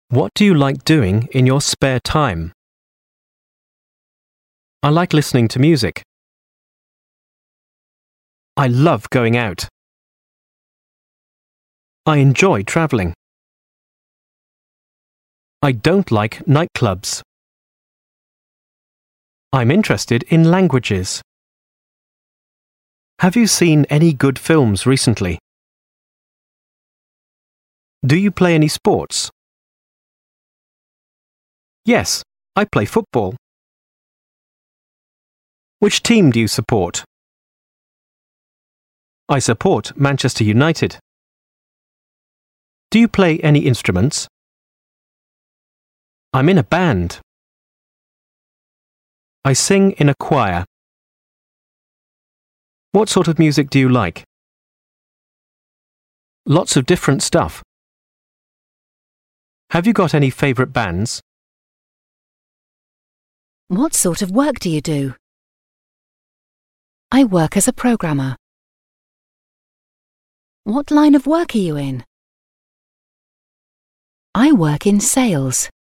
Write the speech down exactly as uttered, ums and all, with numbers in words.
What do you like doing in your spare time? I like listening to music. I love going out. I enjoy traveling. I don't like nightclubs. I'm interested in languages. Have you seen any good films recently? Do you play any sports? Yes, I play football. Which team do you support? I support Manchester United. Do you play any instruments? I'm in a band. I sing in a choir. What sort of music do you like? Lots of different stuff. Have you got any favourite bands? What sort of work do you do? I work as a programmer. What line of work are you in? I work in sales.